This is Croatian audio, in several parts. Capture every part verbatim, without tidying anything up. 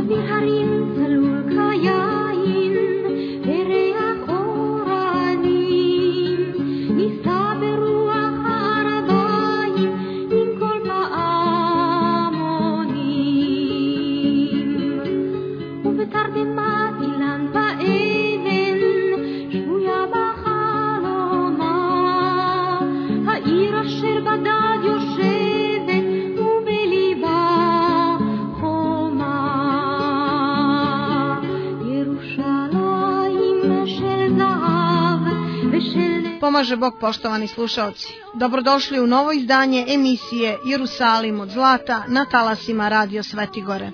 Pomaže Bog, poštovani slušaoci. Dobrodošli u novo izdanje emisije Jerusalim od zlata na talasima Radio Svetigore.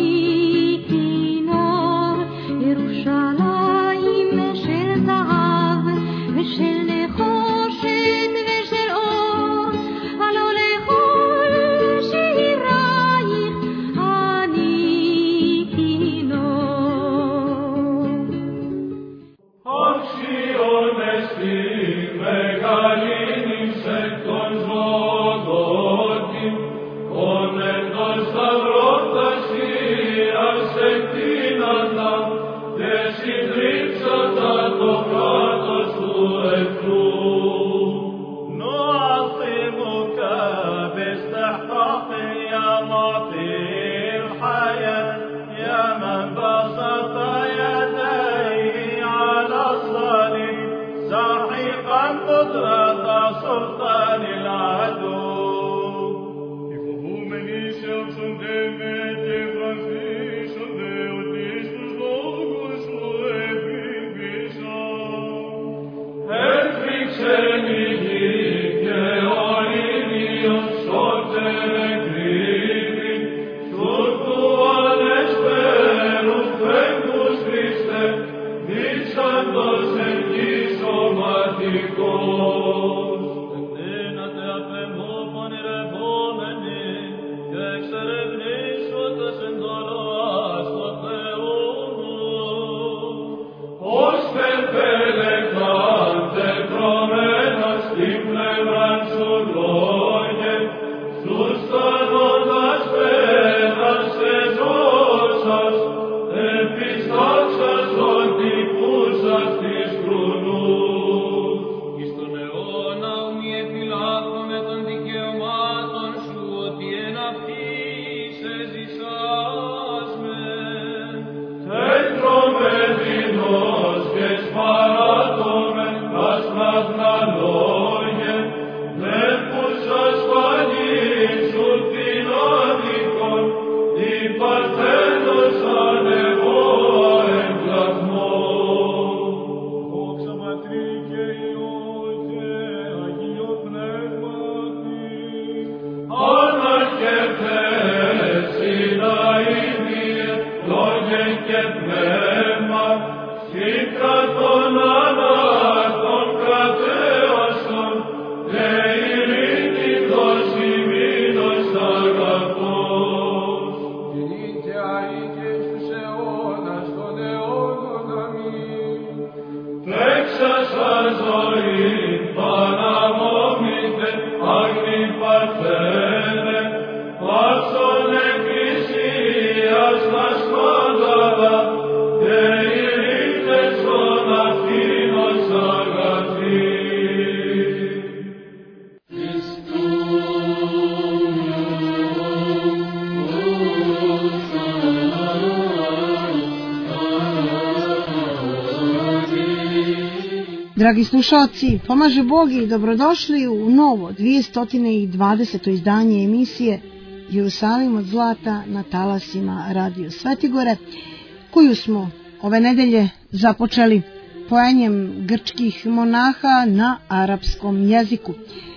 Dragi slušalci, pomaže Bog i dobrodošli u novo dvjesto dvadeseto izdanje emisije Jerusalim od zlata na talasima Radio Svetigore, koju smo ove nedelje započeli pojenjem grčkih monaha na arapskom jeziku.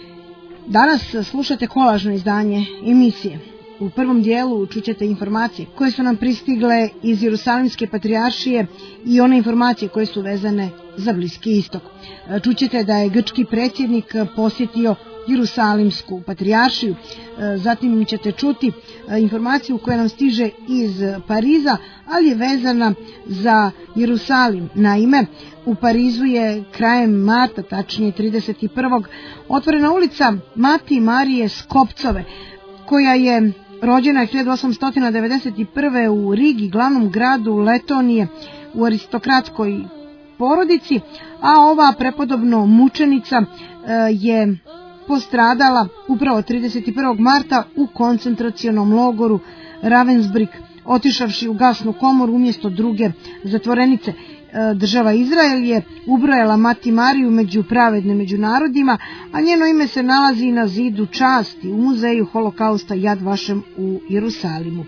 Danas slušate kolažno izdanje emisije. U prvom dijelu čućete informacije koje su nam pristigle iz Jerusalimske patrijaršije i one informacije koje su vezane za Bliski istok. Čućete da je grčki predsjednik posjetio Jerusalimsku patrijaršiju. Zatim ćete čuti informaciju koja nam stiže iz Pariza, ali je vezana za Jerusalim. Naime, u Parizu je krajem marta, tačnije trideset prvog otvorena ulica Mati Marije Skopcove, koja je Rođena je hiljadu osamsto devedeset prve. u Rigi, glavnom gradu Letonije, u aristokratskoj porodici, a ova prepodobno mučenica je postradala upravo trideset prvog marta u koncentracionom logoru Ravensbrück, otišavši u gasnu komoru umjesto druge zatvorenice. Država Izrael je ubrojala Mati Mariju među pravedne među narodima, a njeno ime se nalazi na zidu časti u muzeju holokausta Yad Vashem u Jerusalimu.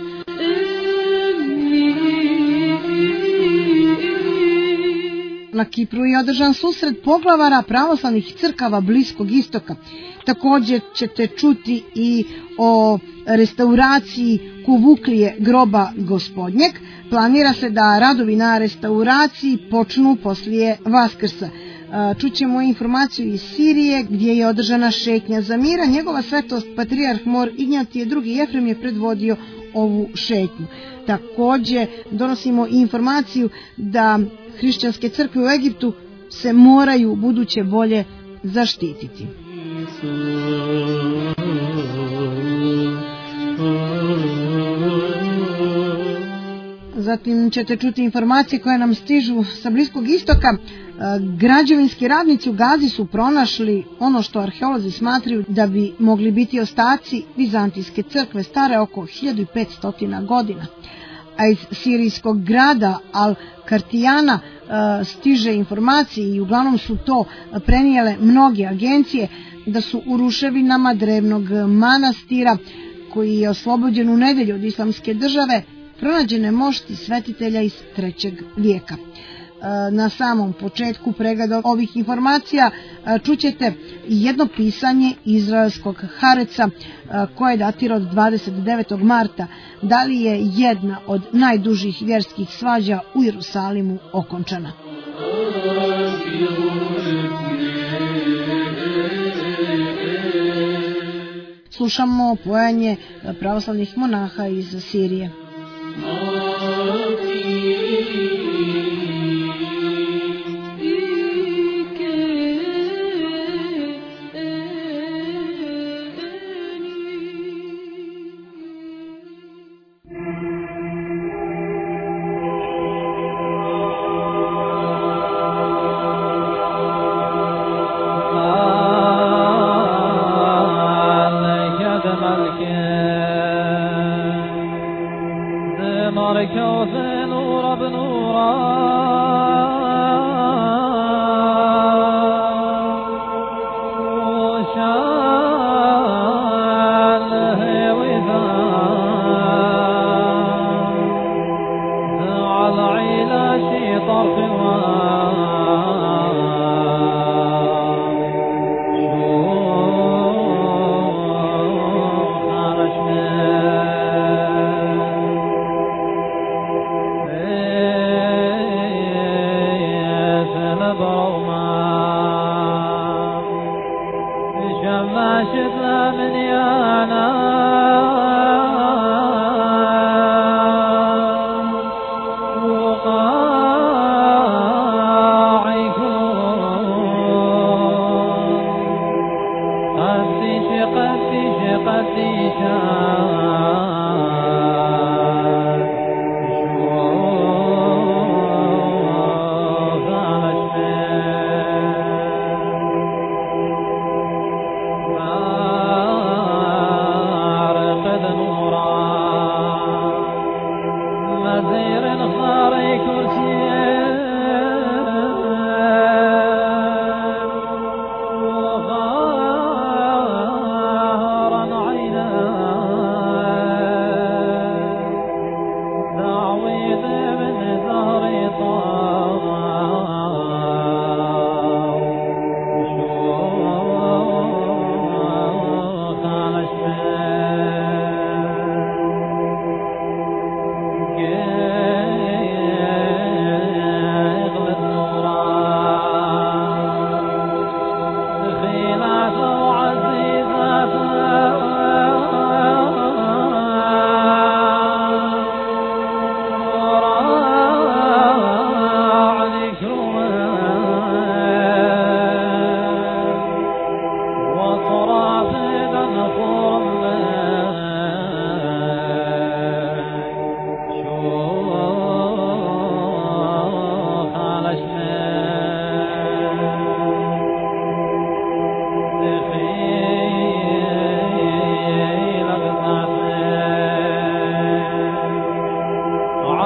Na Kipru je održan susret poglavara pravoslavnih crkava Bliskog istoka. Također ćete čuti i o restauraciji Kuvuklije groba Gospodnjeg. Planira se da radovi na restauraciji počnu poslije Vaskrsa. Čućemo informaciju iz Sirije gdje je održana šetnja za mira. Njegova svetost patrijarh Mor Ignjatije drugi. Jefrem je predvodio ovu šetnju. Također donosimo i informaciju da hrišćanske crkve u Egiptu se moraju buduće bolje zaštititi. Zatim ćete čuti informacije koje nam stižu sa Bliskog istoka. Građevinski radnici u Gazi su pronašli ono što arheolozi smatraju da bi mogli biti ostaci Vizantijske crkve stare oko hiljadu petsto godina. A iz sirijskog grada Al-Kartijana stiže informacije i uglavnom su to prenijele mnoge agencije da su u ruševinama drevnog manastira koji je oslobođen u nedelju od islamske države pronađene mošti svetitelja iz trećeg vijeka. Na samom početku pregleda ovih informacija čućete jedno pisanje izraelskog Hareca koje datira od dvadeset devetog marta. Da li je jedna od najdužih vjerskih svađa u Jerusalimu okončana? Slušamo pojanje pravoslavnih monaha iz Sirije.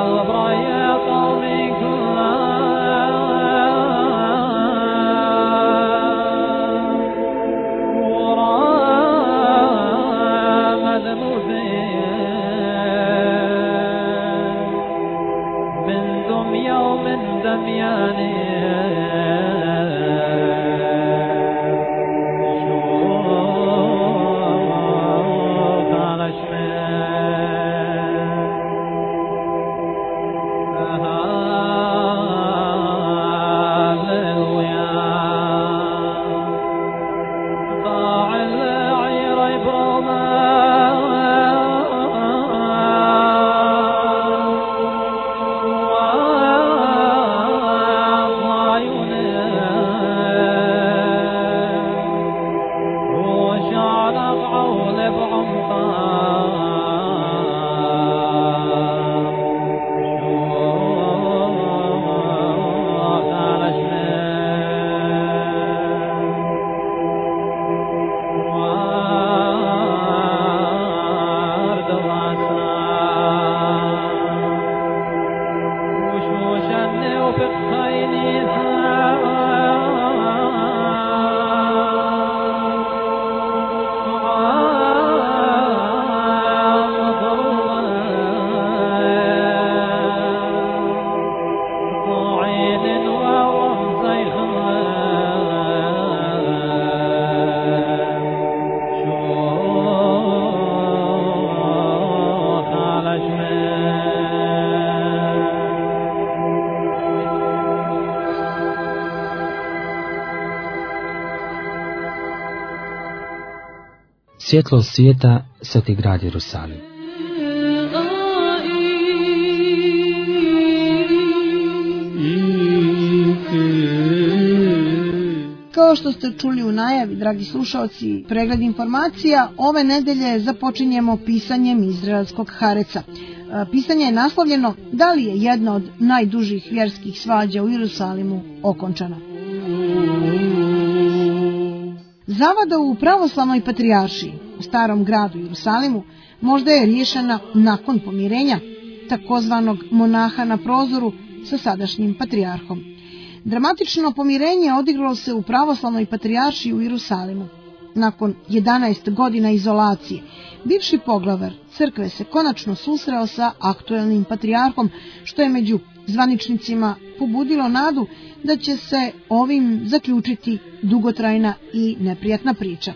Svjetlo svijeta, Sveti grad Jerusalim. Kao što ste čuli u najavi, dragi slušalci, pregled informacija, ove nedelje započinjemo pisanjem izraelskog Hareca. Pisanje je naslovljeno da li je jedna od najdužih vjerskih svađa u Jerusalimu okončana. Zavada u pravoslavnoj patrijaršiji u starom gradu Jerusalimu možda je riješena nakon pomirenja takozvanog monaha na prozoru sa sadašnjim patrijarhom. Dramatično pomirenje odigralo se u pravoslavnoj patrijaršiji u Jerusalimu. Nakon jedanaest godina izolacije, bivši poglavar crkve se konačno susreo sa aktuelnim patrijarhom, što je među zvaničnicima pobudilo nadu da će se ovim zaključiti dugotrajna i neprijatna priča.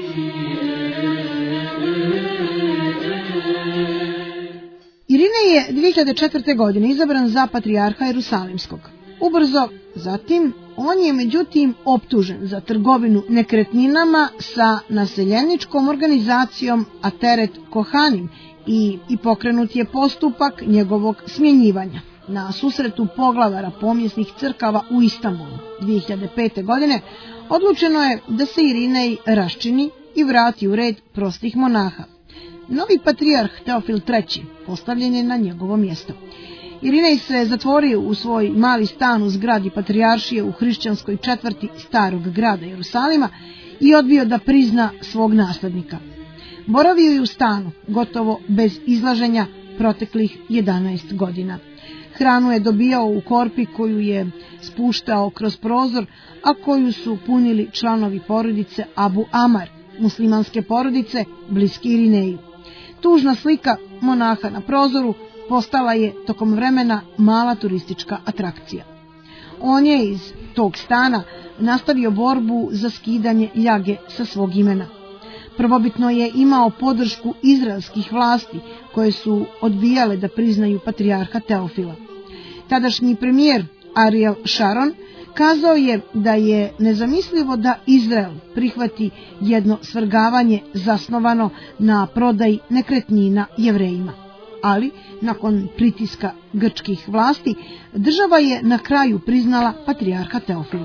Irinej je dvije hiljade četvrte. godine izabran za patrijarha Jerusalimskog. Ubrzo zatim on je međutim optužen za trgovinu nekretninama sa naseljeničkom organizacijom Ateret Kohanim i, i pokrenut je postupak njegovog smjenjivanja. Na susretu poglavara pomjesnih crkava u Istanbulu dvije hiljade pete. godine odlučeno je da se Irinej raščini i vrati u red prostih monaha. Novi patrijarh Teofil treći postavljen je na njegovo mjesto. Irinej se zatvorio u svoj mali stan u zgradi patrijaršije u hrišćanskoj četvrti starog grada Jerusalima i odbio da prizna svog naslednika. Boravio je u stanu, gotovo bez izlaženja, proteklih jedanaest godina. Hranu je dobijao u korpi koju je spuštao kroz prozor, a koju su punili članovi porodice Abu Amar, muslimanske porodice bliski Irineju. Tužna slika monaha na prozoru postala je tokom vremena mala turistička atrakcija. On je iz tog stana nastavio borbu za skidanje ljage sa svog imena. Prvobitno je imao podršku izraelskih vlasti koje su odbijale da priznaju patrijarha Teofila. Tadašnji premijer Ariel Sharon kazao je da je nezamislivo da Izrael prihvati jedno svrgavanje zasnovano na prodaji nekretnina Jevrejima. Ali, nakon pritiska grčkih vlasti, država je na kraju priznala patrijarha Teofila.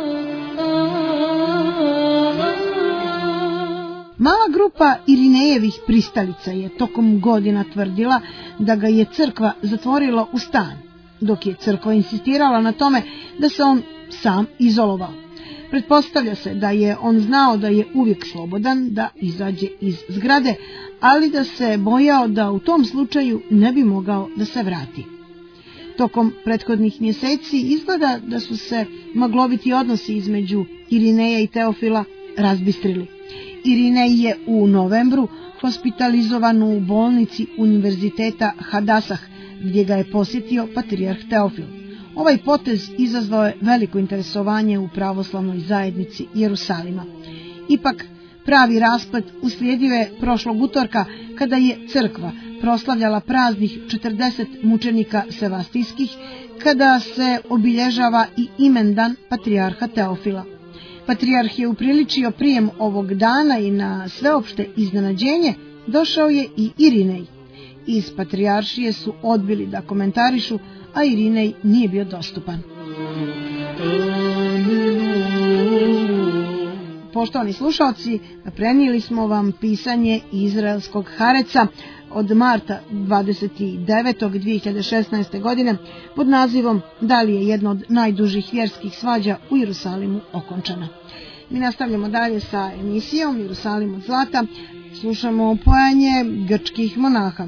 Mala grupa Irinejevih pristalica je tokom godina tvrdila da ga je crkva zatvorila u stan, dok je crkva insistirala na tome da se on sam izolovao. Pretpostavlja se da je on znao da je uvijek slobodan da izađe iz zgrade, ali da se bojao da u tom slučaju ne bi mogao da se vrati. Tokom prethodnih mjeseci izgleda da su se magloviti odnosi između Irineja i Teofila razbistrili. Irinej je u novembru hospitalizovan u bolnici Univerziteta Hadasah, gdje ga je posjetio patrijarh Teofil. Ovaj potez izazvao je veliko interesovanje u pravoslavnoj zajednici Jerusalima. Ipak, pravi rasplet uslijedio je prošlog utorka, kada je crkva proslavljala praznih četrdeset mučenika sevastijskih, kada se obilježava i imendan patrijarha Teofila. Patrijarh je upriličio prijem ovog dana i na sveopšte iznenađenje došao je i Irinej. Iz patrijaršije su odbili da komentarišu, a Irinej nije bio dostupan. Poštovani slušalci, prenijeli smo vam pisanje izraelskog Hareca od marta dvadeset devetog dvije hiljade šesnaeste. godine pod nazivom Da li je jedna od najdužih vjerskih svađa u Jerusalimu okončana. Mi nastavljamo dalje sa emisijom Jerusalim od zlata. Slušamo pojanje grčkih monaha.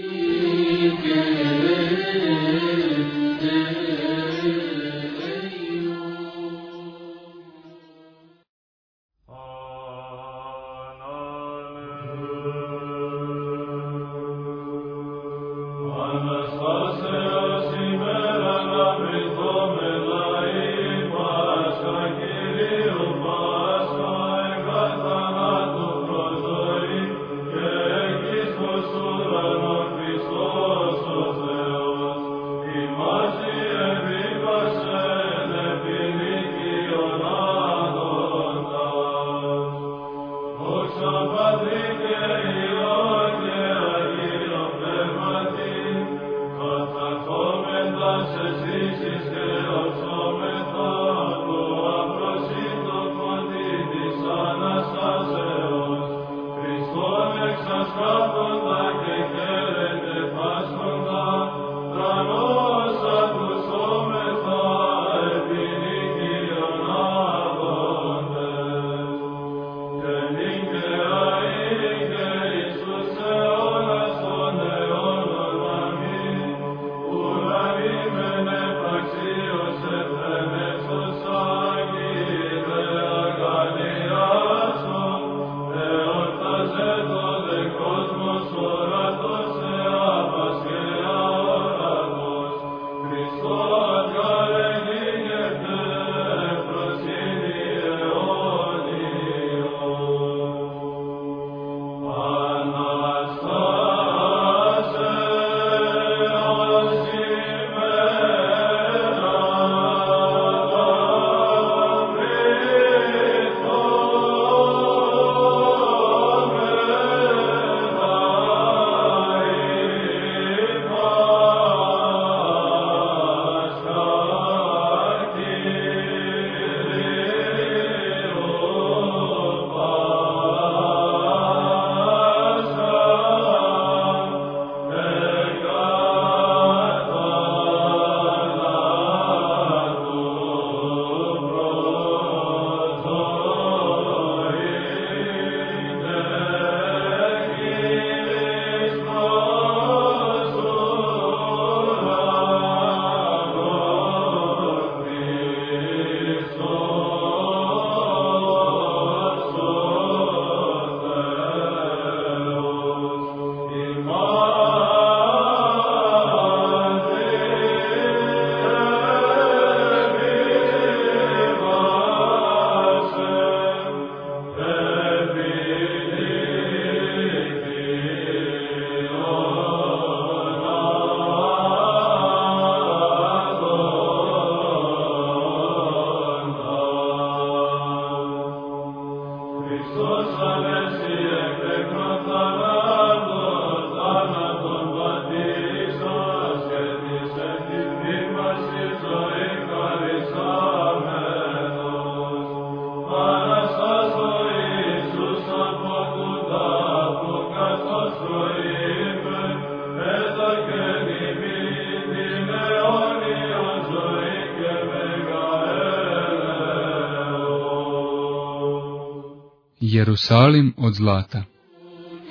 Jerusalim od zlata.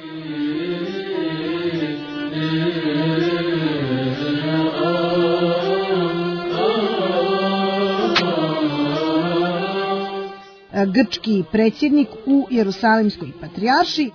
Oh grčki predsjednik u Jerusalimskoj patrijaršiji.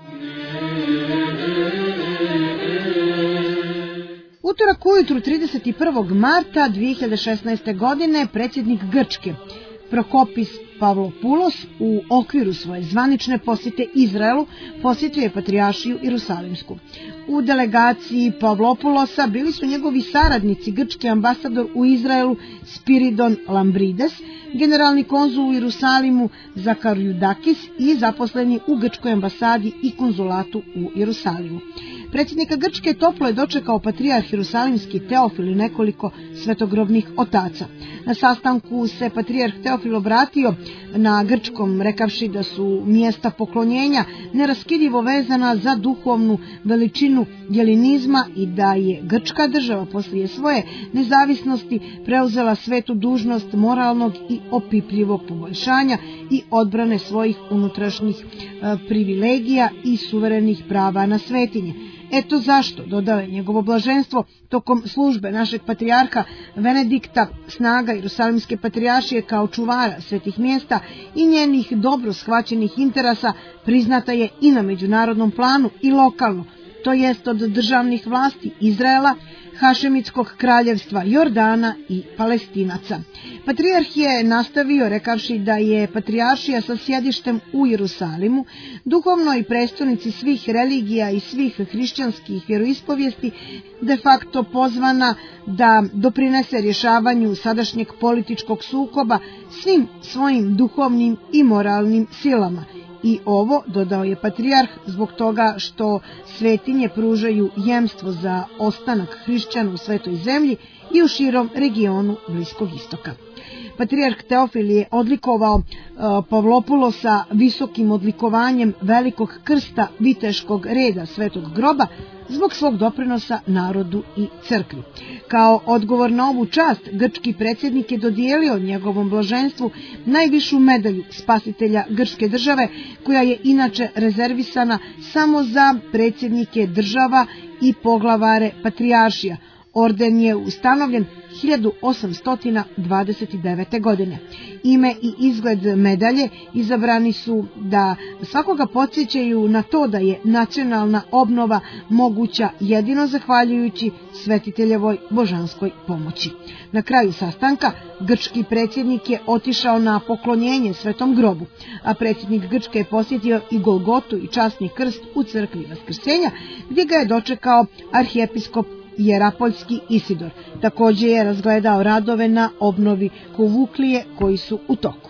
Utorak ujutru trideset prvog marta dvije hiljade šesnaeste. godine predsjednik Grčke Prokopis Pavlopoulos u okviru svoje zvanične posjete Izraelu posjetio je patrijaršiju Jerusalimsku. U delegaciji Pavlopoulosa bili su njegovi saradnici, grčki ambasador u Izraelu Spiridon Lambrides, generalni konzul u Jerusalimu Zakariudakis i zaposleni u grčkoj ambasadi i konzulatu u Jerusalimu. Predsjednika Grčke toplo je dočekao patrijarh Jerusalimski Teofil i nekoliko svetogrobnih otaca. Na sastanku se patrijarh Teofil obratio na grčkom, rekavši da su mjesta poklonjenja neraskidivo vezana za duhovnu veličinu jelinizma i da je grčka država poslije svoje nezavisnosti preuzela svetu dužnost moralnog i opipljivog poboljšanja i odbrane svojih unutrašnjih e, privilegija i suverenih prava na svetinje. Eto zašto, dodao je njegovo blaženstvo, tokom službe našeg patrijarha Benedikta snaga Jerusalimske patrijaršije kao čuvara svetih mjesta i njenih dobro shvaćenih interesa priznata je i na međunarodnom planu i lokalno, to jest od državnih vlasti Izraela, Hašemitskog kraljevstva Jordana i Palestinaca. Patrijarh je nastavio rekavši da je patrijaršija sa sjedištem u Jerusalimu, duhovnoj prestonici svih religija i svih hrišćanskih vjeroispovijesti, de facto pozvana da doprinese rješavanju sadašnjeg političkog sukoba svim svojim duhovnim i moralnim silama. I ovo, dodao je patrijarh, zbog toga što svetinje pružaju jemstvo za ostanak hrišćana u svetoj zemlji i u širom regionu Bliskog istoka. Patrijarh Teofil je odlikovao uh, Pavlopoulosa visokim odlikovanjem velikog krsta viteškog reda Svetog groba zbog svog doprinosa narodu i crkvi. Kao odgovor na ovu čast, grčki predsjednik je dodijelio njegovom blaženstvu najvišu medalju spasitelja grčke države, koja je inače rezervisana samo za predsjednike država i poglavare patrijaršija. Orden je ustanovljen hiljadu osamsto dvadeset devete. godine. Ime i izgled medalje izabrani su da svakoga podsjećaju na to da je nacionalna obnova moguća jedino zahvaljujući svetiteljevoj božanskoj pomoći. Na kraju sastanka grčki predsjednik je otišao na poklonjenje Svetom grobu, a predsjednik Grčke je posjetio i Golgotu i časni krst u crkvi Vaskrsenja, gdje ga je dočekao arhijepiskop Jerapoljski Isidor. Također je razgledao radove na obnovi Kuvuklije koji su u toku.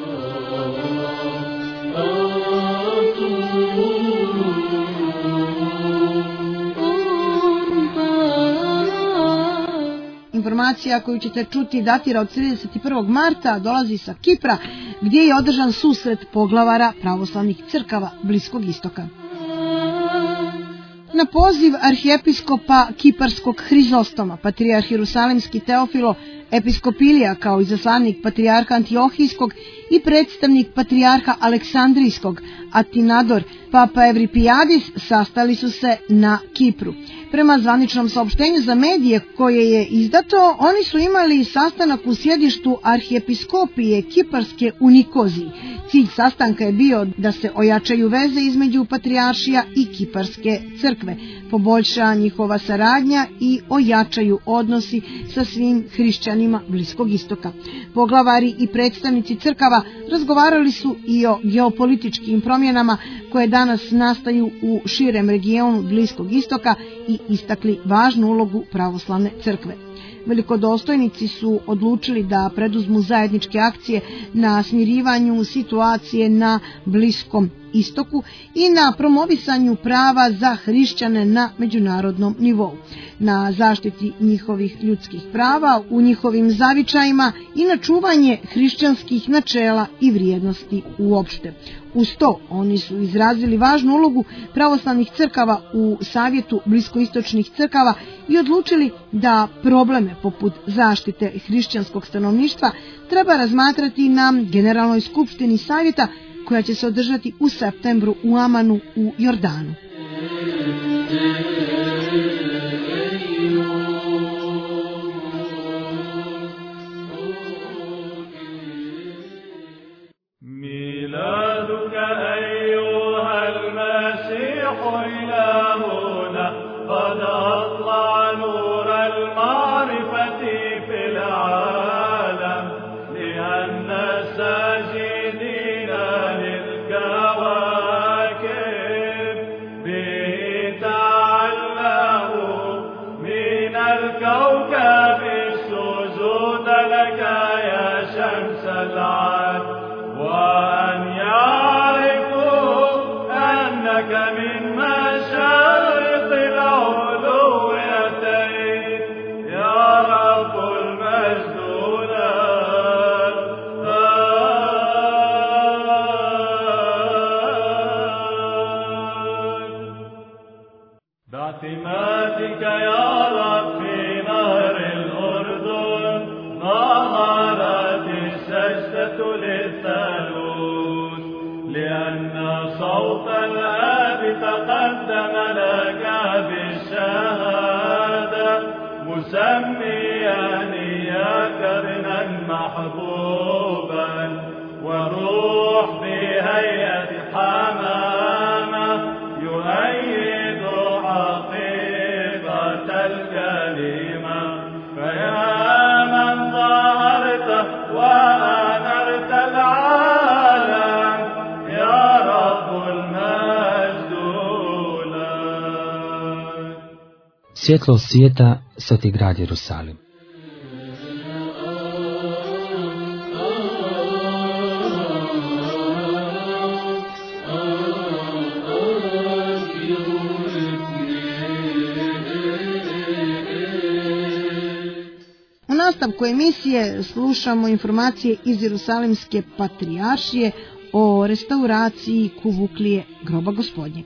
Informacija koju ćete čuti datira od trideset prvog marta, dolazi sa Kipra, gdje je održan susret poglavara pravoslavnih crkava Bliskog istoka. Na poziv arhijepiskopa Kiparskog Hrizostoma, patrijarh Jerusalimski Teofilo, episkopilija kao izaslanik patrijarha Antiohijskog i predstavnik patrijarha Aleksandrijskog, Atinador, papa Evripijadis, sastali su se na Kipru. Prema zvaničnom saopštenju za medije koje je izdato, oni su imali sastanak u sjedištu arhijepiskopije Kiparske u Nikoziji. Cilj sastanka je bio da se ojačaju veze između patrijaršija i Kiparske crkve, poboljša njihova saradnja i ojačaju odnosi sa svim hrišćanima Bliskog istoka. Poglavari i predstavnici crkava razgovarali su i o geopolitičkim promjenama koje danas nastaju u širem regionu Bliskog istoka i istakli važnu ulogu pravoslavne crkve. Velikodostojnici su odlučili da preduzmu zajedničke akcije na smirivanju situacije na Bliskom istoku i na promovisanju prava za hrišćane na međunarodnom nivou, na zaštiti njihovih ljudskih prava u njihovim zavičajima i na čuvanje hrišćanskih načela i vrijednosti uopšte. Uz to, oni su izrazili važnu ulogu pravoslavnih crkava u Savjetu bliskoistočnih crkava i odlučili da probleme poput zaštite hrišćanskog stanovništva treba razmatrati na Generalnoj skupštini Savjeta, koja će se održati u septembru u Amanu u Jordanu. Mila محبوبا وروح بهيئة حمامة يؤيد حقيقة الكلمة فيا من ظهرت وأنرت العالم يا رب المجد لك. Svjetlo svijeta, Sveti grad Jerusalim. U nastavku emisije slušamo informacije iz Jerusalimske patrijaršije o restauraciji Kuvuklije groba Gospodnjeg.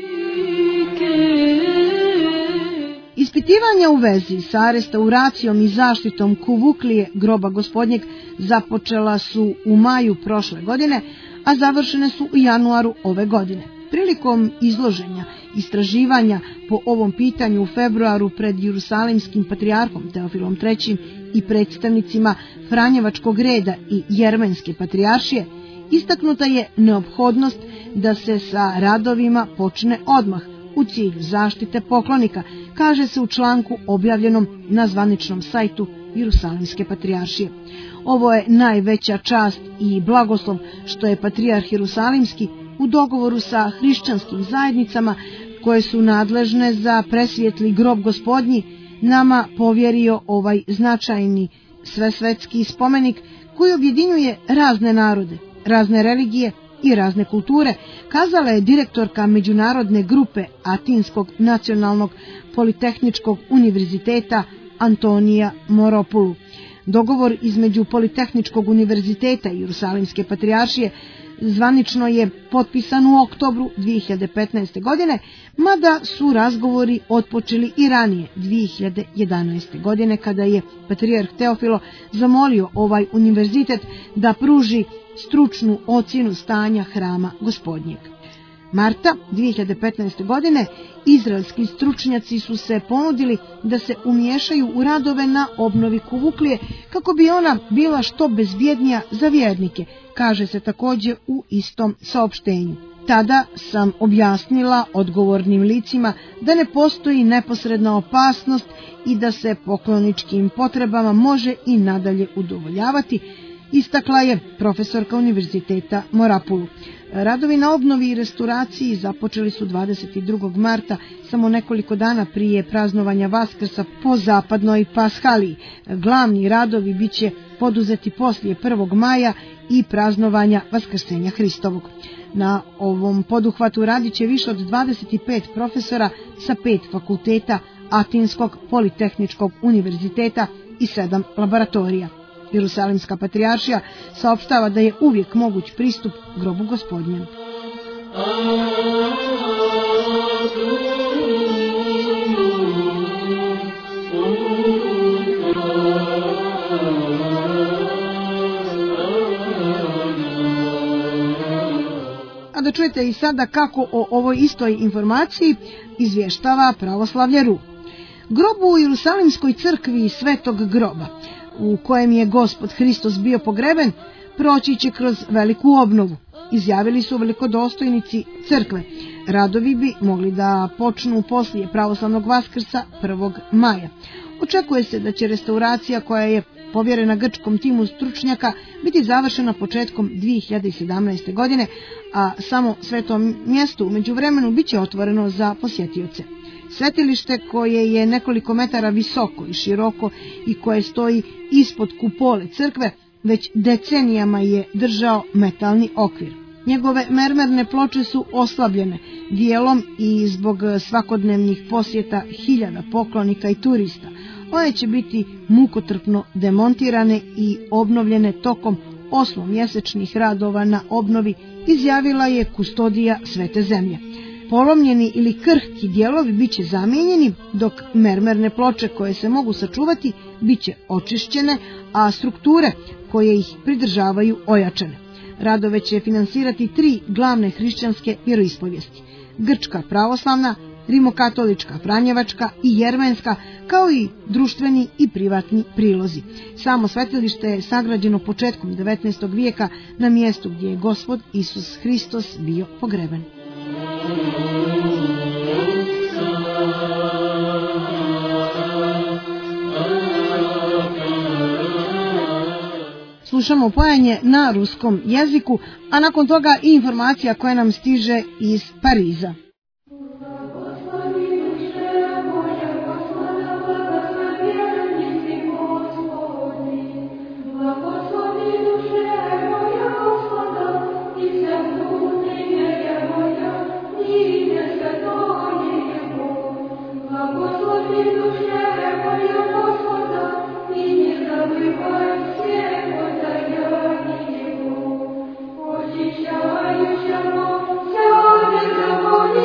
Ispitivanja u vezi sa restauracijom i zaštitom Kuvuklije groba Gospodnjeg započela su u maju prošle godine, a završene su u januaru ove godine. Prilikom izloženja istraživanja po ovom pitanju u februaru pred Jerusalimskim patrijarhom Teofilom trećim i predstavnicima Franjevačkog reda i Jermenske patrijaršije, istaknuta je neophodnost da se sa radovima počne odmah u cilju zaštite poklonika, kaže se u članku objavljenom na zvaničnom sajtu Jerusalimske patrijaršije. Ovo je najveća čast i blagoslov što je patrijarh Jerusalimski u dogovoru sa hrišćanskim zajednicama koje su nadležne za presvjetli grob Gospodnji nama povjerio ovaj značajni svesvetski spomenik koji objedinjuje razne narode, razne religije i razne kulture, kazala je direktorka međunarodne grupe Atinskog nacionalnog politehničkog univerziteta Antonija Moropulu. Dogovor između Politehničkog univerziteta i Jerusalimske patrijaršije zvanično je potpisan u oktobru dvije hiljade petnaeste. godine, mada su razgovori otpočeli i ranije dvije hiljade jedanaeste. godine kada je patrijarh Teofilo zamolio ovaj univerzitet da pruži stručnu ocjenu stanja hrama Gospodnjeg. Marta dvije hiljade petnaeste. godine izraelski stručnjaci su se ponudili da se umiješaju u radove na obnovi Kuvuklije kako bi ona bila što bezbjednija za vjernike, kaže se također u istom saopštenju. Tada sam objasnila odgovornim licima da ne postoji neposredna opasnost i da se pokloničkim potrebama može i nadalje udovoljavati, istakla je profesorka univerziteta Morapulu. Radovi na obnovi i restauraciji započeli su dvadeset drugog marta, samo nekoliko dana prije praznovanja Vaskrsa po zapadnoj Pashaliji. Glavni radovi bit će poduzeti poslije prvog maja i praznovanja Vaskrsenja Hristovog. Na ovom poduhvatu radit će više od dvadeset pet profesora sa pet fakulteta Atinskog politehničkog univerziteta i sedam laboratorija. Jerusalimska patrijaršija saopštava da je uvijek moguć pristup grobu Gospodnjem. A da čujete i sada kako o ovoj istoj informaciji izvještava Pravoslavlje R U. Grob u Jerusalimskoj crkvi Svetog groba, u kojem je Gospod Hristos bio pogreben, proći će kroz veliku obnovu, izjavili su velikodostojnici crkve. Radovi bi mogli da počnu poslije pravoslavnog Vaskrsa prvog maja. Očekuje se da će restauracija koja je povjerena grčkom timu stručnjaka biti završena početkom dvije hiljade sedamnaeste. godine, a samo sveto mjesto u međuvremenu bit će otvoreno za posjetioce. Svetilište koje je nekoliko metara visoko i široko i koje stoji ispod kupole crkve već decenijama je držao metalni okvir. Njegove mermerne ploče su oslabljene dijelom i zbog svakodnevnih posjeta hiljada poklonika i turista. One će biti mukotrpno demontirane i obnovljene tokom osmomjesečnih radova na obnovi, izjavila je kustodija Svete zemlje. Polomljeni ili krhki dijelovi bit će zamijenjeni, dok mermerne ploče koje se mogu sačuvati bit će očišćene, a strukture koje ih pridržavaju ojačane. Radove će finansirati tri glavne hrišćanske vjeroispovijesti: grčka pravoslavna, rimokatolička, franjevačka i jermenska, kao i društveni i privatni prilozi. Samo svetilište je sagrađeno početkom devetnaestog vijeka na mjestu gdje je Gospod Isus Hristos bio pogreben. Slušamo pojanje na ruskom jeziku, a nakon toga i informacija koja nam stiže iz Pariza. Очищающему, вся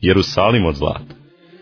Jerusalim od zlata.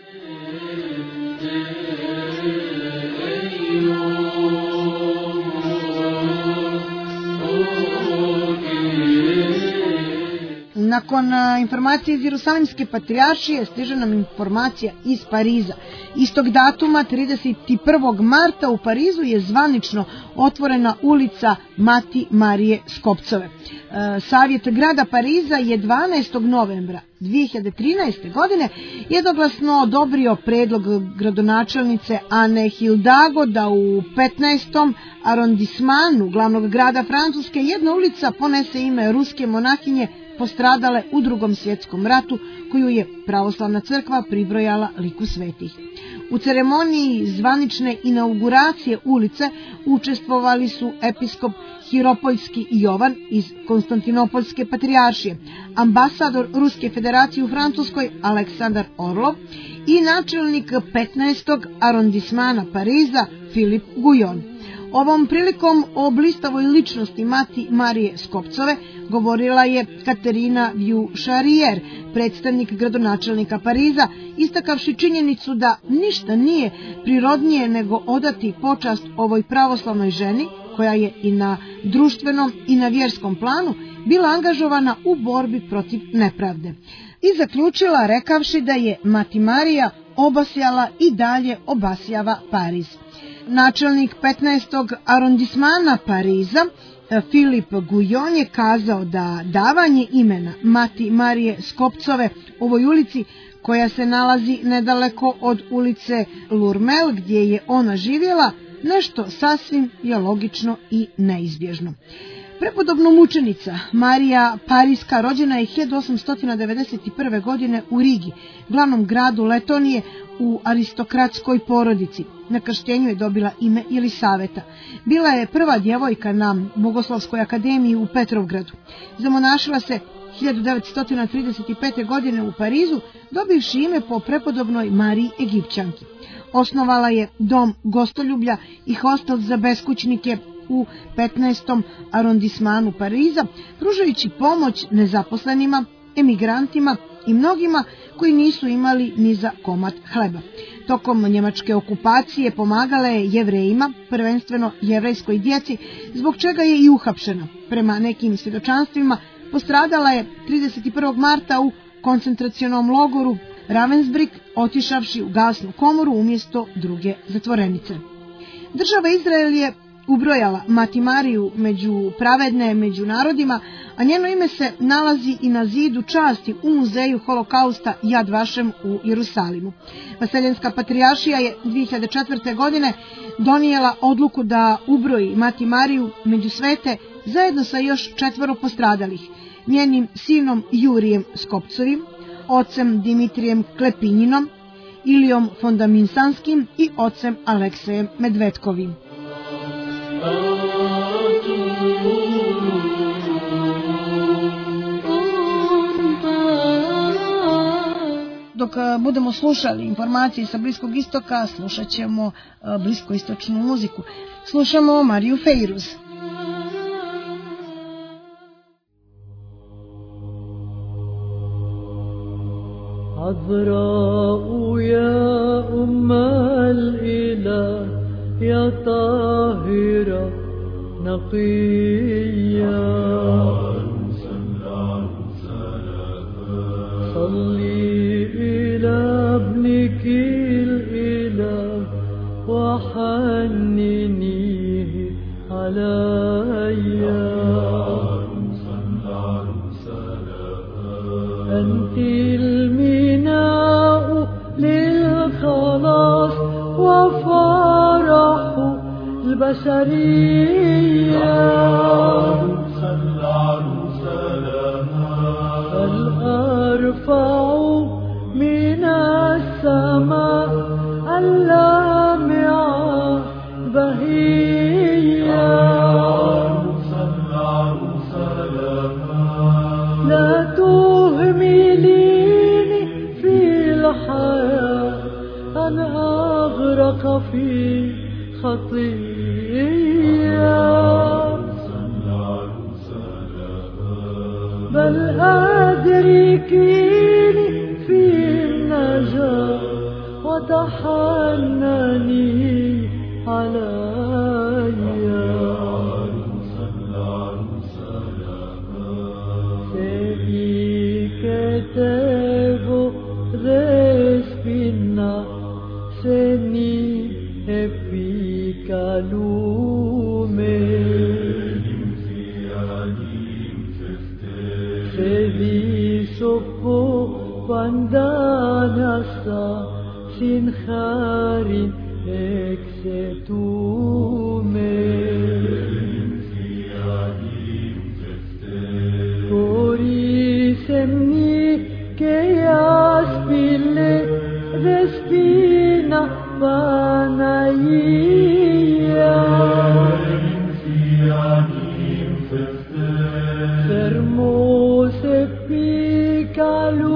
Nakon informacije iz Jerusalimske patrijaršije stiže nam informacija iz Pariza. Istog datuma, trideset prvog marta, u Parizu je zvanično otvorena ulica Mati Marije Skopcove. Savjet grada Pariza je dvanaestog novembra dvije hiljade trinaeste. godine jednoglasno odobrio predlog gradonačelnice Ane Hidalgo da u petnaestom arondismanu glavnog grada Francuske jedna ulica ponese ime ruske monahinje postradale u Drugom svjetskom ratu, koju je pravoslavna crkva pribrojala liku svetih. U ceremoniji zvanične inauguracije ulice učestvovali su episkop Hiropoljski Jovan iz Konstantinopoljske patrijaršije, ambasador Ruske federacije u Francuskoj Aleksandar Orlov i načelnik petnaestog arondismana Pariza Filip Guyon. Ovom prilikom o blistavoj ličnosti Mati Marije Skopcove govorila je Katerina Vieux-Charrier, predstavnik gradonačelnika Pariza, istakavši činjenicu da ništa nije prirodnije nego odati počast ovoj pravoslavnoj ženi, koja je i na društvenom i na vjerskom planu bila angažovana u borbi protiv nepravde. I zaključila rekavši da je Mati Marija obasjala i dalje obasjava Pariz. Načelnik petnaestog arondismana Pariza Filip Guyon je kazao da davanje imena Mati Marije Skopcove ovoj ulici, koja se nalazi nedaleko od ulice Lurmel gdje je ona živjela, nešto sasvim je logično i neizbježno. Prepodobno mučenica Marija Parijska rođena je hiljadu osamsto devedeset prve. godine u Rigi, glavnom gradu Letonije, u aristokratskoj porodici. Na krštenju je dobila ime Jelisaveta. Bila je prva djevojka na Bogoslovskoj akademiji u Petrovgradu. Zamonašila se hiljadu devetsto trideset pete. godine u Parizu, dobivši ime po prepodobnoj Mariji Egipćanki. Osnovala je dom gostoljublja i hostel za beskućnike u petnaestom arondismanu Pariza, pružajući pomoć nezaposlenima, emigrantima i mnogima koji nisu imali ni za komad hleba. Tokom njemačke okupacije pomagala je Jevrejima, prvenstveno jevrejskoj djeci, zbog čega je i uhapšena. Prema nekim svjedočanstvima postradala je trideset prvog marta u koncentracionom logoru Ravensbrück, otišavši u gasnu komoru umjesto druge zatvorenice. Država Izrael je ubrojala Mati Mariju među pravedne među narodima, a njeno ime se nalazi i na zidu časti u muzeju holokausta Yad Vashem u Jerusalimu. Vaseljenska patrijaršija je dvije hiljade četvrte. godine donijela odluku da ubroji Mati Mariju među svete zajedno sa još četvoro postradalih, njenim sinom Jurijem Skopcovim, ocem Dimitrijem Klepinjinom, Ilijom Fondaminsanskim i ocem Aleksejem Medvedkovim. Dok budemo slušali informacije sa Bliskog istoka, slušat ćemo bliskoistočnu muziku. Slušamo Mariju Fejruz. عذراء يا أم الإله يا طاهرة نقية صلي إلى ابنك الإله وحننيه علي أنت الميناء للخلاص وفرح البشرية فالأرفع من السماء اللامعة بهية لا تهمليني في الحياة أنا أغرق في خطيئة بل أدركيني في تحنني علي سيدي كتابه رسبنا سني في كلومي سيدي سبو pandanasa sin khari eksetume Kori semni ke aspile respina panaya Fermose picalu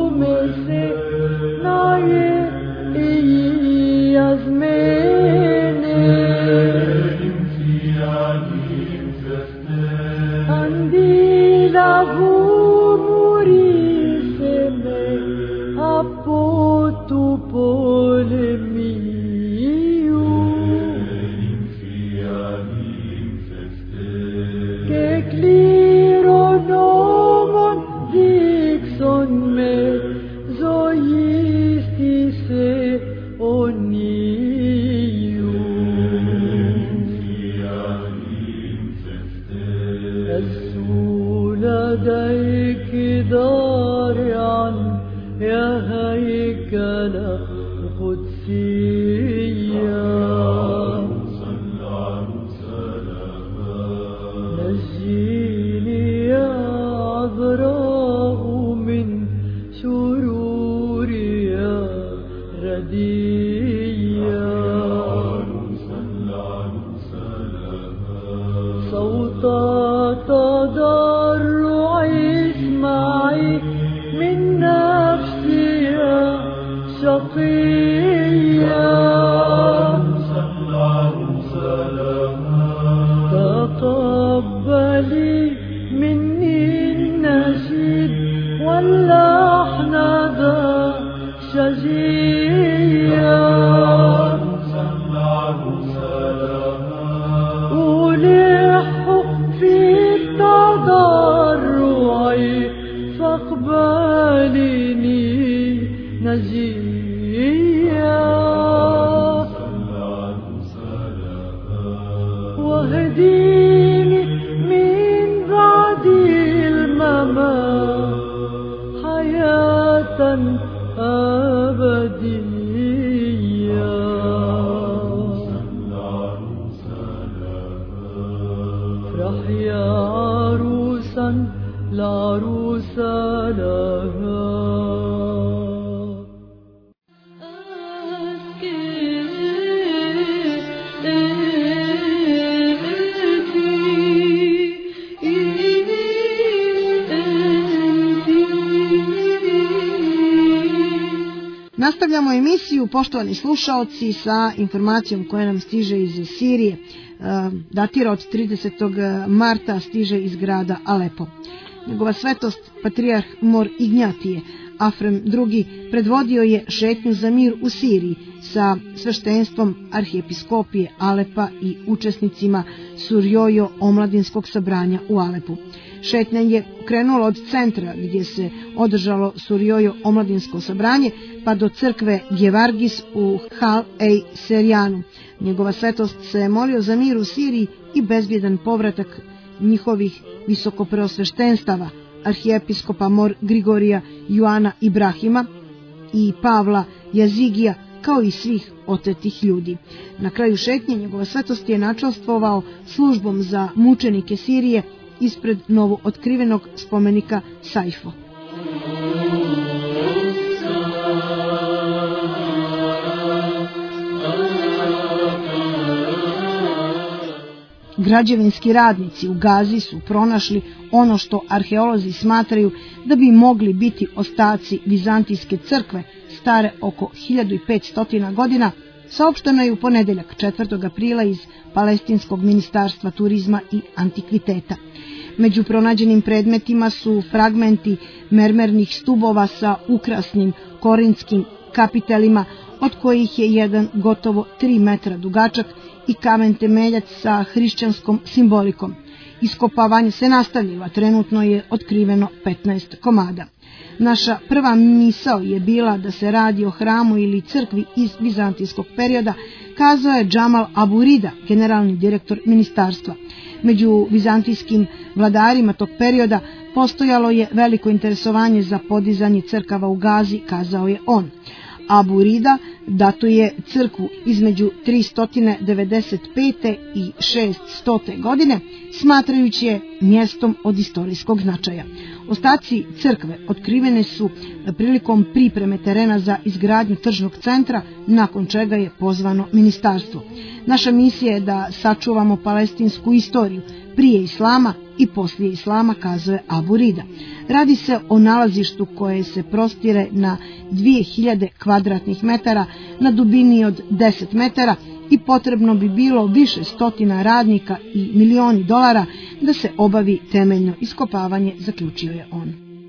Nastavljamo emisiju, poštovani slušaoci, sa informacijom koja nam stiže iz Sirije. Datira od tridesetog marta, stiže iz grada Alepo. Njegova svetost, patrijarh Mor Ignjatije Afrem drugi, predvodio je šetnju za mir u Siriji sa sveštenstvom arhijepiskopije Alepa i učesnicima Surjojo omladinskog sabranja u Alepu. Šetnja je krenula od centra gdje se održalo Surjojo omladinsko sabranje pa do crkve Gevargis u Hal Ej Serjanu. Njegova svetost se molio za mir u Siriji i bezbjedan povratak njihovih visokopreosveštenstava, arhijepiskopa Mor Grigorija Joana Ibrahima i Pavla Jazigija, kao i svih otetih ljudi. Na kraju šetnje njegova svetost je načastvovao službom za mučenike Sirije ispred novo otkrivenog spomenika Sajfo. Građevinski radnici u Gazi su pronašli ono što arheolozi smatraju da bi mogli biti ostaci Vizantijske crkve, stare oko hiljadu petsto godina, saopšteno je u ponedeljak četvrtog aprila iz Palestinskog ministarstva turizma i antikviteta. Među pronađenim predmetima su fragmenti mermernih stubova sa ukrasnim korintskim kapitelima, od kojih je jedan gotovo tri metra dugačak i kamen temeljac sa hrišćanskom simbolikom. Iskopavanje se nastavljiva, trenutno je otkriveno petnaest komada. Naša prva misao je bila da se radi o hramu ili crkvi iz vizantijskog perioda, kazao je Džamal Aburida, generalni direktor ministarstva. Među vizantijskim vladarima tog perioda postojalo je veliko interesovanje za podizanje crkava u Gazi, kazao je on. Aburida datuje crkvu između tristo devedeset pete i šeststo godine, smatrajući je mjestom od istorijskog značaja. Ostaci crkve otkrivene su prilikom pripreme terena za izgradnju tržnog centra, nakon čega je pozvano ministarstvo. Naša misija je da sačuvamo palestinsku istoriju prije islama i poslije islama, kazuje Aburida. Radi se o nalazištu koje se prostire na dvije hiljade kvadratnih metara na dubini od deset metara i potrebno bi bilo više stotina radnika i milioni dolara da se obavi temeljno iskopavanje, zaključio je on.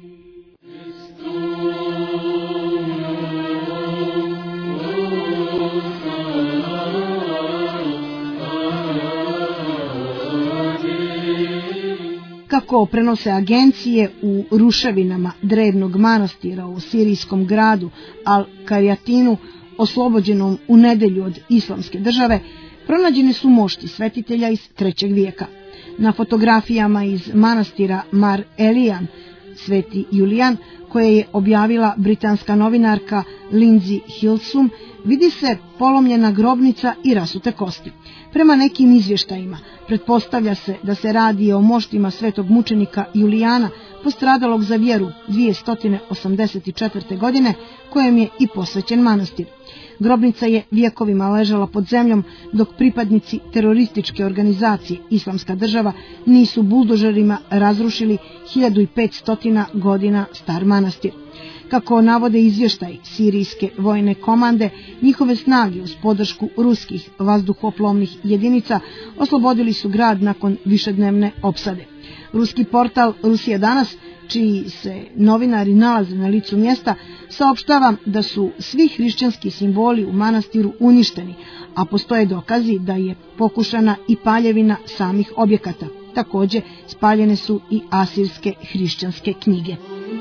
Kako prenose agencije, u ruševinama drevnog manastira u sirijskom gradu Al-Karijatinu, oslobođenom u nedjelju od islamske države, pronađene su mošti svetitelja iz trećeg vijeka. Na fotografijama iz manastira Mar Elijan, Sveti Julijan, koje je objavila britanska novinarka Lindsay Hilsum, vidi se polomljena grobnica i rasute kosti. Prema nekim izvještajima pretpostavlja se da se radi o moštima svetog mučenika Julijana, postradalog za vjeru dvjesto osamdeset četvrte. godine, kojem je i posvećen manastir. Grobnica je vjekovima ležala pod zemljom, dok pripadnici terorističke organizacije Islamska država nisu buldožerima razrušili hiljadu petsto godina star manastir. Kako navode izvještaj sirijske vojne komande, njihove snage uz podršku ruskih vazduhoplovnih jedinica oslobodili su grad nakon višednevne opsade. Ruski portal Rusija danas, čiji se novinari nalaze na licu mjesta, saopštava da su svi hrišćanski simboli u manastiru uništeni, a postoje dokazi da je pokušana i paljevina samih objekata. Također spaljene su i asirske hrišćanske knjige.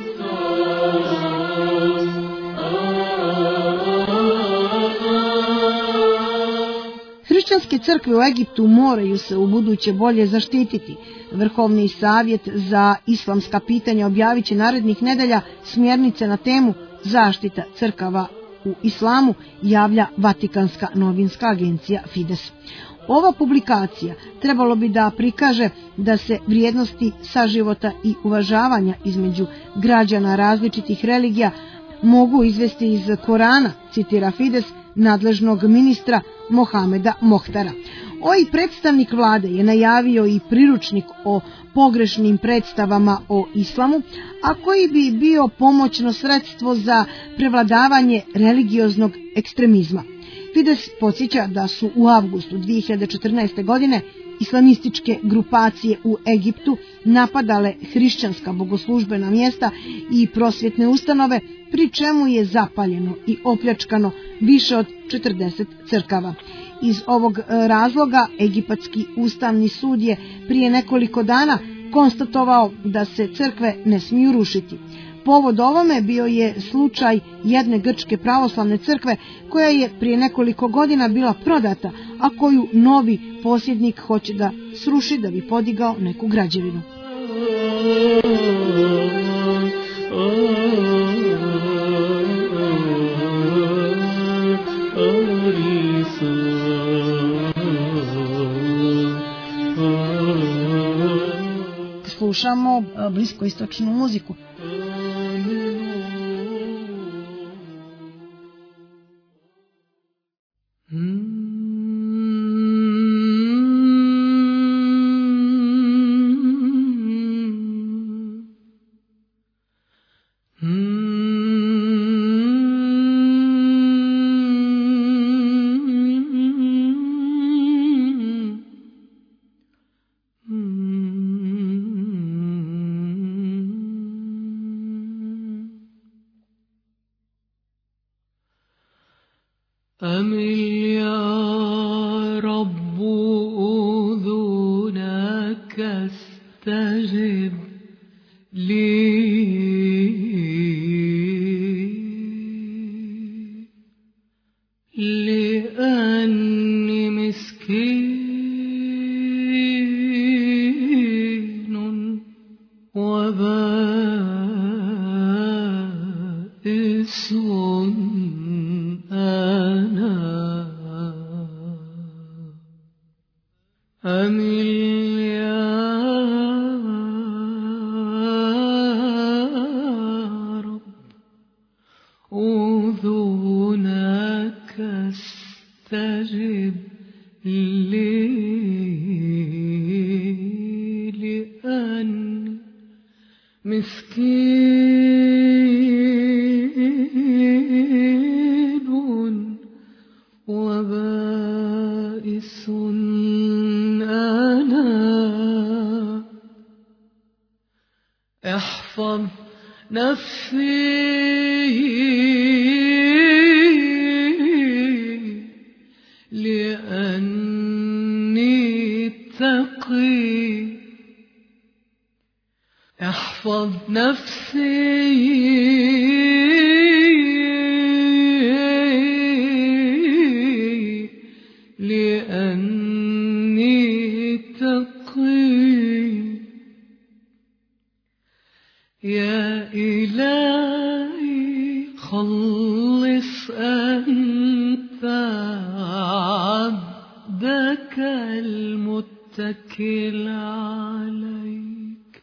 Hrišćanske crkve u Egiptu moraju se u buduće bolje zaštititi. Vrhovni savjet za islamska pitanja objavit će narednih nedelja smjernice na temu zaštita crkava u islamu, javlja Vatikanska novinska agencija Fides. Ova publikacija trebalo bi da prikaže da se vrijednosti saživota i uvažavanja između građana različitih religija mogu izvesti iz Korana, citira Fides, nadležnog ministra Mohameda Mohtara. Ovaj predstavnik vlade je najavio i priručnik o pogrešnim predstavama o islamu, a koji bi bio pomoćno sredstvo za prevladavanje religioznog ekstremizma. Fides podsjeća da su u avgustu dvije hiljade četrnaeste. godine islamističke grupacije u Egiptu napadale hrišćanska bogoslužbena mjesta i prosvjetne ustanove, pri čemu je zapaljeno i opljačkano više od četrdeset crkava. Iz ovog razloga Egipatski ustavni sud je prije nekoliko dana konstatovao da se crkve ne smiju rušiti. Povod ovome bio je slučaj jedne grčke pravoslavne crkve koja je prije nekoliko godina bila prodata, a koju novi posjednik hoće da sruši da bi podigao neku građevinu. Slušamo bliskoistočnu muziku. يا رب أذنك استجب لي لأني مسكين وبائس أنا أمل يا رب أذنك استجب لي لأني مسكين وبائس أنا احفظ نفسي لأني تقي احفظ نفسي لأني تقي يا إلهي خلص أنت عبدك المتكل عليك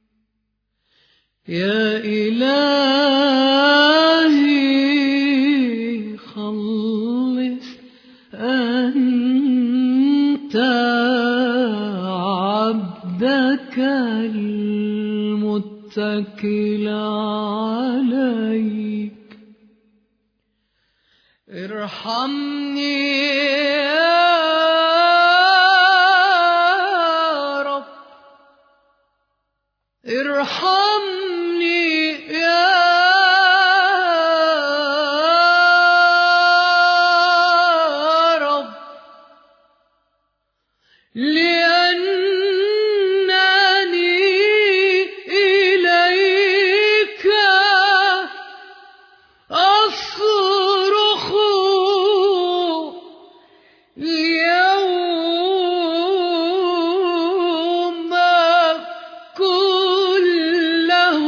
يا إلهي خلص أنت عبدك المتكل عليك ارحمني يا رب ارحمني يا رب لأنني إليك أصرخ اليوم كله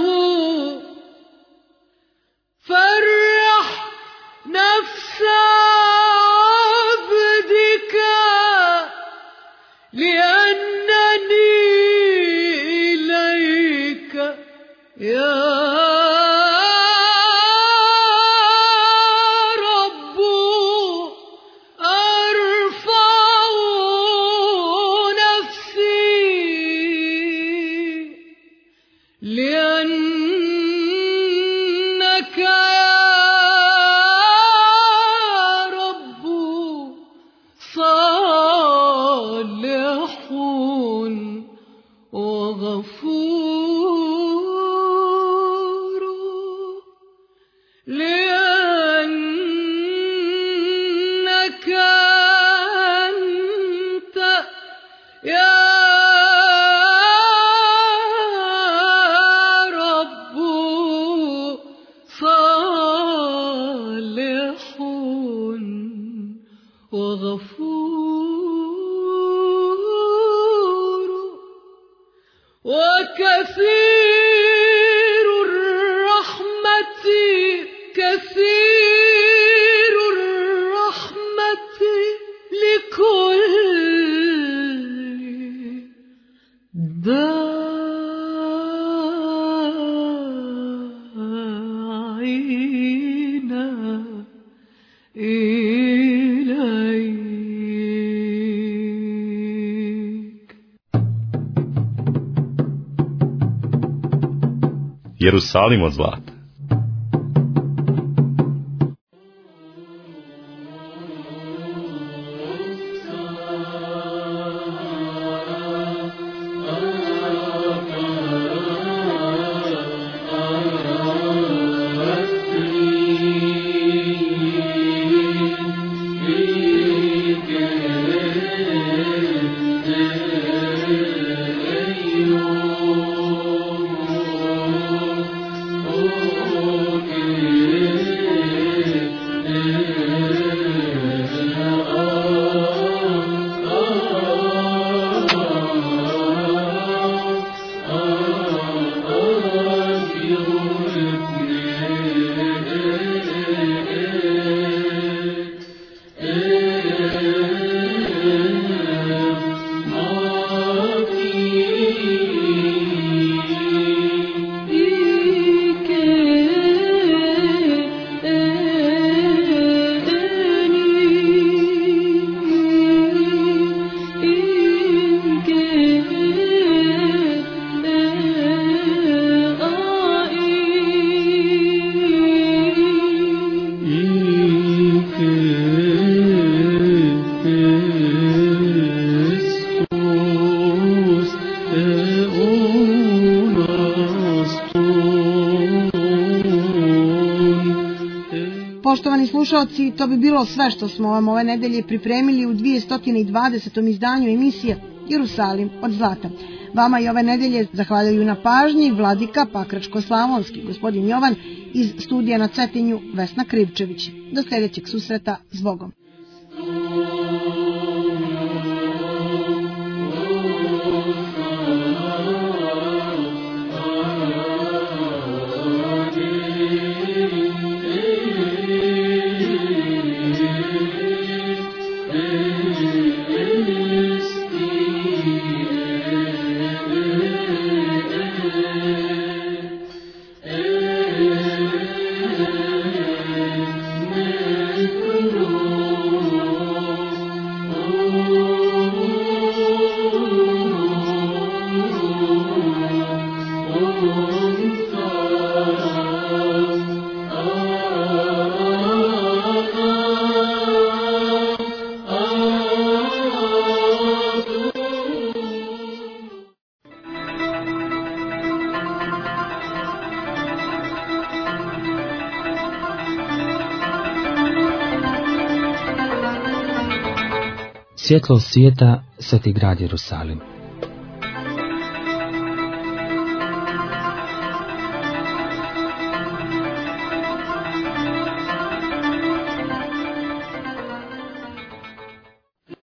فرح نفس عبدك لأنني إليك يا رب أرفع نفسي لأنك يا رب صالح وغفور لأنك أنت يا رب صالح وغفور وكثير الرحمة كثير الرحمة لكل داعين إليك. Jerusalim od zlata. Be slušalci, to bi bilo sve što smo vam ove nedelje pripremili u dvjesto dvadesetom izdanju emisije Jerusalim od zlata. Vama i ove nedelje zahvaljuju na pažnji vladika Pakračko-Slavonski, gospodin Jovan, iz studija na Cetinju Vesna Krivčević. Do sljedećeg susreta, s Bogom. Svjetlo svijeta, Sveti grad Jerusalim.